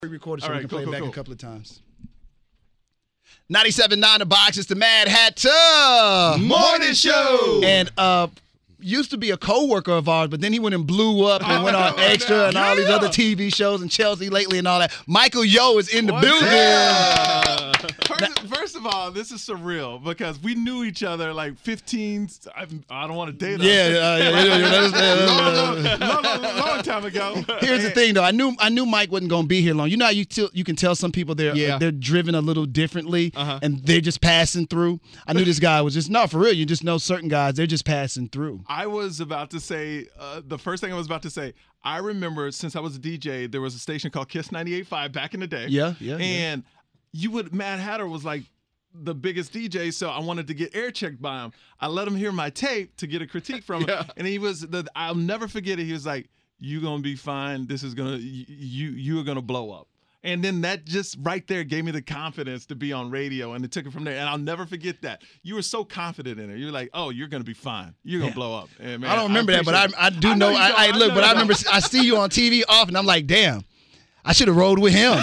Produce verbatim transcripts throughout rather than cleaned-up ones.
Recorded so All we right, can cool, play cool, it back cool. a couple of times. ninety-seven point nine The Box, it's the Mad Hatter Morning Show. And uh, used to be a co-worker of ours, but then he went and blew up and Oh, went on come on Extra now. and all these Yeah. other T V shows and Chelsea lately and all that. Michael Yo is in the What's building. up? First, first of all, this is surreal because we knew each other like fifteen. I, I don't want to date us. Yeah, uh, yeah, yeah, yeah, that's- long, long, long, long, long time ago. Here's the thing, though. I knew I knew Mike wasn't going to be here long. You know how you tell, you can tell some people they're Yeah. they're driven a little differently, Uh-huh. and they're just passing through. I knew this guy was just no for real. You just know certain guys they're just passing through. I was about to say, uh, the first thing I was about to say, I remember since I was a D J, there was a station called Kiss ninety-eight point five back in the day. Yeah, yeah, yeah. And you would, Mad Hatter was like the biggest D J, so I wanted to get air checked by him. I let him hear my tape to get a critique from him. Yeah. And he was, the, I'll never forget it. He was like, "You gonna be fine. This is gonna, you, you, you are gonna blow up." And then that just right there gave me the confidence to be on radio, and it took it from there. And I'll never forget that. You were so confident in it. You're like, "Oh, you're gonna be fine. You're gonna Yeah. blow up." And, man, I don't remember that, but I appreciate I it. do know. you I, don't. I look, know but I you remember don't. I see you on T V often. I'm like, damn, I should have rolled with him.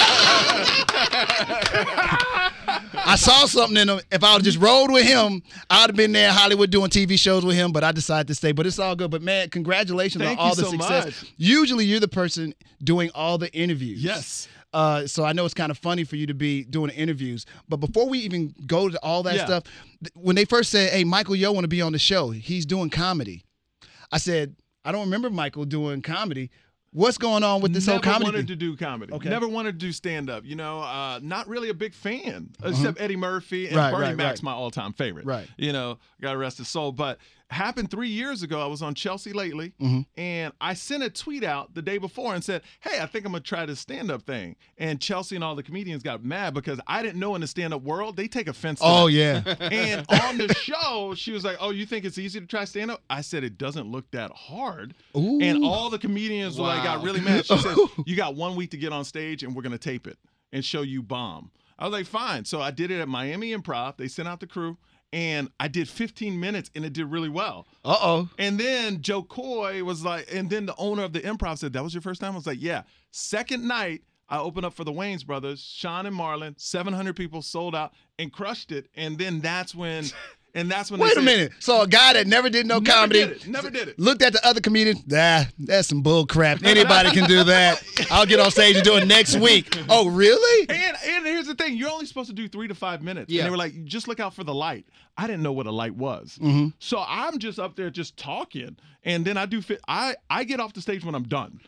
I saw something in him. If I would just rolled with him, I would have been there in Hollywood doing T V shows with him, but I decided to stay. But it's all good. But, man, congratulations Thank on all you the so success. much. Usually you're the person doing all the interviews. Yes. Uh, so I know it's kind of funny for you to be doing the interviews. But before we even go to all that Yeah. stuff, th- when they first said, hey, Michael Yo want to be on the show, he's doing comedy. I said, I don't remember Michael doing comedy. What's going on with this Never whole comedy wanted thing? to do comedy. Okay. Never wanted to do stand up. You know, uh, not really a big fan, except Eddie Murphy and Right, Bernie right, Mac's right. my all time favorite. Right. You know, God rest his soul. But happened three years ago. I was on Chelsea Lately, Mm-hmm. and I sent a tweet out the day before and said, "Hey, I think I'm gonna try this stand up thing." And Chelsea and all the comedians got mad because I didn't know in the stand up world they take offense. To Oh, that. yeah. And on the show, she was like, "Oh, you think it's easy to try stand up?" I said, "It doesn't look that hard." Ooh. And all the comedians were like, got Wow. really mad. She said, "You got one week to get on stage, and we're gonna tape it and show you bomb." I was like, "Fine." So I did it at Miami Improv. They sent out the crew, and I did fifteen minutes, and it did really well. Uh-oh. And then Joe Coy was like, and then the owner of the Improv said, "That was your first time?" I was like, "Yeah." Second night, I opened up for the Wayans brothers, Sean and Marlon, seven hundred people sold out and crushed it. And then that's when, and that's when Wait they a said, minute. So a guy that never did no Never comedy did it. Never did it. looked at the other comedians. Nah, that's some bull crap. Anybody can do that. I'll get on stage and do it next week. Oh, really? And and here's the thing: you're only supposed to do three to five minutes. Yeah. And they were like, "Just look out for the light." I didn't know what a light was, Mm-hmm. so I'm just up there just talking, and then I do fit. I I get off the stage when I'm done.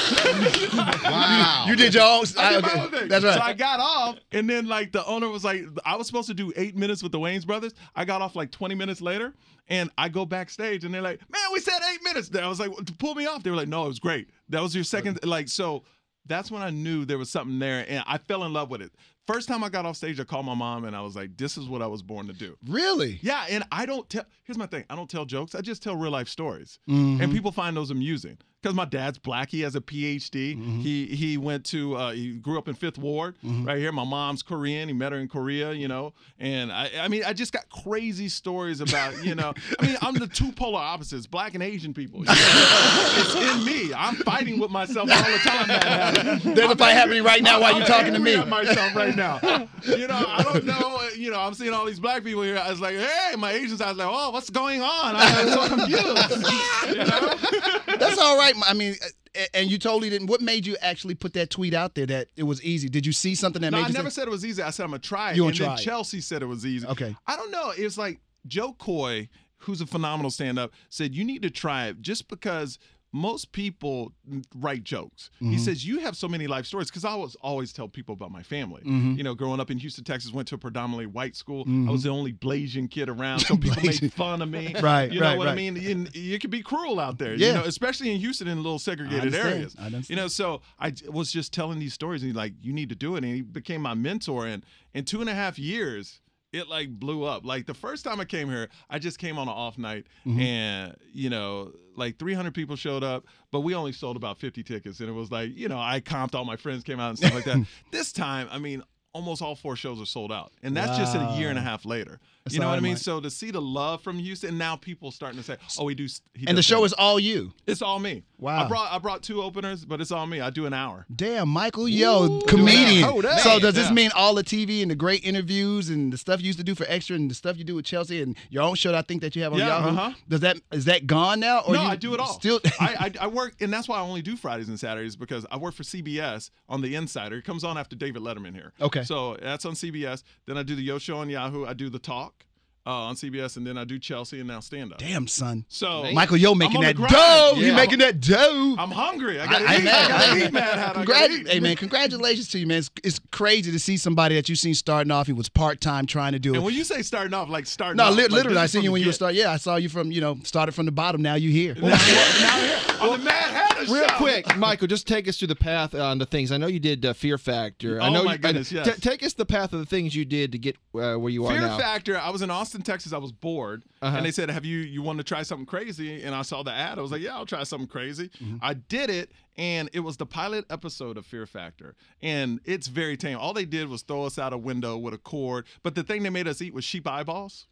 Wow. You did your own. I did my okay. own thing. That's right. So I got off, and then like the owner was like, I was supposed to do eight minutes with the Wayans brothers. I got off like twenty minutes later, and I go backstage, and they're like, "Man, we said eight minutes." I was like, "Pull me off." They were like, "No, it was great. That was your second." Like so. That's when I knew there was something there, and I fell in love with it. First time I got off stage, I called my mom, and I was like, "This is what I was born to do." Really? Yeah, and I don't tell. Here's my thing: I don't tell jokes. I just tell real life stories, Mm-hmm. and people find those amusing. Because my dad's black, he has a P H D. Mm-hmm. He he went to uh, he grew up in Fifth Ward, right here. My mom's Korean. He met her in Korea, you know. And I I mean I just got crazy stories about you know. I mean I'm the two polar opposites, black and Asian people. You know? It's in me. I'm fighting with myself all the time. Man. There's a fight happening right now while you're talking to me. I'm angry at myself right now. You know, I don't know. You know, I'm seeing all these black people here. I was like, hey, my Asian side was like, oh, what's going on? I was so confused. You know? That's all right. I mean, a- and you totally didn't. What made you actually put that tweet out there that it was easy? Did you see something that No, made I you never say, said it was easy. I said I'm gonna try it. You gonna and then try it. Chelsea said it was easy. Okay. I don't know. It was like Joe Coy, who's a phenomenal stand-up, said you need to try it just because most people write jokes. Mm-hmm. He says, you have so many life stories, because I was always tell people about my family. Mm-hmm. You know, growing up in Houston, Texas, went to a predominantly white school. I was the only Blasian kid around, so people Blasian. made fun of me. Right, You know right, what I right. mean? And you can be cruel out there, Yeah. you know, especially in Houston in little I segregated understand. areas. I understand. You know, so I j- was just telling these stories, and he's like, you need to do it. And he became my mentor. And in two and a half years, it like blew up. Like the first time I came here, I just came on an off night, Mm-hmm. and you know, like three hundred people showed up, but we only sold about fifty tickets, and it was like, you know, I comped, all my friends came out and stuff like that. This time, I mean, almost all four shows are sold out. And that's wow. just a year and a half later. That's you know what I mean? Mike. So to see the love from Houston, now people starting to say, oh, we do. He and the show things. is all you. It's all me. Wow. I brought I brought two openers, but it's all me. I do an hour. Damn, Michael, yo, Ooh, comedian. So does this yeah. mean all the T V and the great interviews and the stuff you used to do for Extra and the stuff you do with Chelsea and your own show that I think that you have on yeah, Yahoo? Uh-huh. Does that is that gone now? Or no, you I do it all. Still, I, I I work, and that's why I only do Fridays and Saturdays because I work for C B S on The Insider. It comes on after David Letterman here. Okay. So that's on C B S. Then I do the Yo Show on Yahoo. I do the Talk. Uh, on C B S, and then I do Chelsea, and now stand up. Damn, son. So Man. Michael, yo, making that dough. Yeah. You making that dough. I'm hungry. I gotta I, eat. I gotta eat, man. Congratu- hey, man, congratulations to you, man. It's, it's crazy to see somebody that you seen starting off. He was part time trying to do it. And when you say starting off, like starting no, off, li- like literally, I seen you when get. you were starting. Yeah, I saw you from you know started from the bottom. Now you here. Now, now here. On the Mad Hatter Real show. quick, Michael, just take us through the path on the things. I know you did uh, Fear Factor. I oh know my you, goodness, I, yes. T- take us the path of the things you did to get uh, where you are Fear now. Fear Factor. I was in Austin, Texas. I was bored, uh-huh. and they said, "Have you you want to try something crazy?" And I saw the ad. I was like, "Yeah, I'll try something crazy." Mm-hmm. I did it, and it was the pilot episode of Fear Factor, and it's very tame. All they did was throw us out a window with a cord, but the thing they made us eat was sheep eyeballs.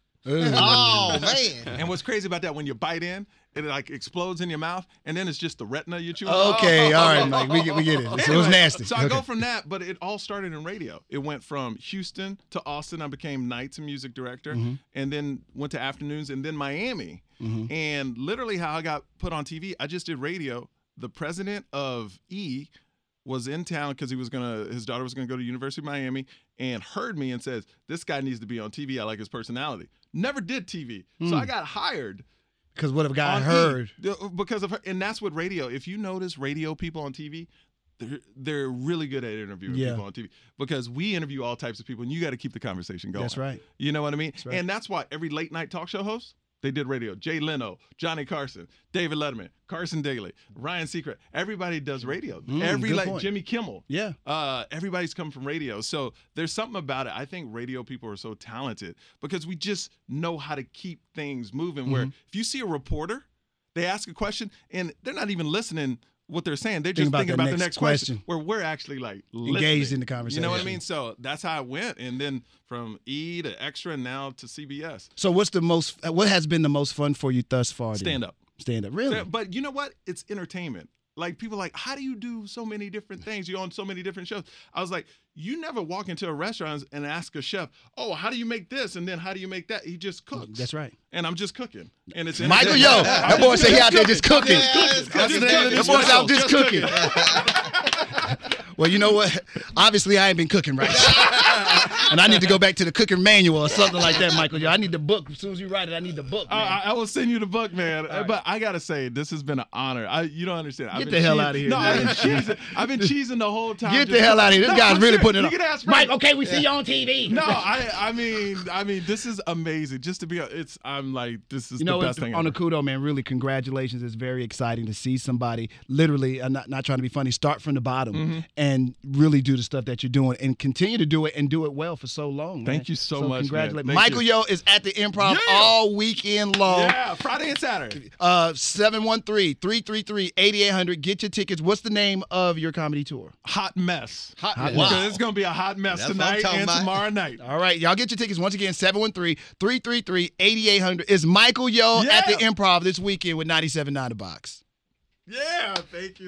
Oh man! And what's crazy about that? When you bite in, it like explodes in your mouth, and then it's just the retina you chew. Okay, oh, all right, Mike, we get we get it. So anyway, it was nasty. So I okay. go from that, but it all started in radio. It went from Houston to Austin. I became nights and music director, mm-hmm. and then went to afternoons, and then Miami. Mm-hmm. And literally, how I got put on T V, I just did radio. The president of E was in town because he was gonna his daughter was gonna go to University of Miami, and heard me and says, "This guy needs to be on T V. I like his personality." Never did T V, mm. so I got hired. Because what if a guy heard? E, because of her, and that's what radio. If you notice, radio people on T V, they're they're really good at interviewing yeah. people on T V because we interview all types of people, and you got to keep the conversation going. That's right. You know what I mean? That's right. And that's why every late night talk show host, they did radio. Jay Leno, Johnny Carson, David Letterman, Carson Daly, Ryan Seacrest. Everybody does radio. Mm, every like point. Jimmy Kimmel. Yeah. Uh, everybody's come from radio. So there's something about it. I think radio people are so talented because we just know how to keep things moving. Mm-hmm. Where if you see a reporter, they ask a question and they're not even listening what they're saying. They're just Think about thinking the about next the next question. question, where we're actually like listening. Engaged in the conversation. You know what I mean? So that's how it went. And then from E to Extra and now to C B S. So what's the most? What has been the most fun for you thus far? Stand up. Stand up. Really? Stand, but you know what? It's entertainment. Like people are like, how do you do so many different things? You're on so many different shows. I was like, you never walk into a restaurant and ask a chef, oh, how do you make this? And then how do you make that? He just cooks. That's right. And I'm just cooking. And it's Michael, yo, that boy say he out there just cooking. Yeah, that boy's out just cooking. Well, you know what? Obviously, I ain't been cooking right. And I need to go back to the cooking manual or something like that, Michael. Yo, I need the book. As soon as you write it, I need the book, man. Uh, I, I will send you the book, man. Right. But I got to say, this has been an honor. I, you don't understand. I've Get been the hell cheesing. out of here, No, man. I've been cheesing. I've been cheesing the whole time. Get just the hell out of here. This no, guy's I'm really serious. putting it you on. Can ask Mike, Frank. okay, we see you on T V. No, I, I mean, I mean, this is amazing. Just to be, it's, I'm like, this is you know, the best thing on ever. the kudo, man, really congratulations. It's very exciting to see somebody literally, I'm not, not trying to be funny, start from the bottom mm-hmm. and really do the stuff that you're doing and continue to do it and do it well for so long. Thank man. you so, so much, congratulations. man. Thank Michael you. Yo is at the Improv Yeah. all weekend long. Yeah, Friday and Saturday. Uh, seven one three, three three three, eight eight zero zero. Get your tickets. What's the name of your comedy tour? Hot mess. Hot Hot mess. wow. Because it's going to be a hot mess That's what I'm tonight talking and about. tomorrow night. All right, y'all get your tickets once again, seven one three, three three three, eight eight zero zero. It's Michael Yo Yeah. at the Improv this weekend with ninety-seven point nine The Box. Yeah, thank you.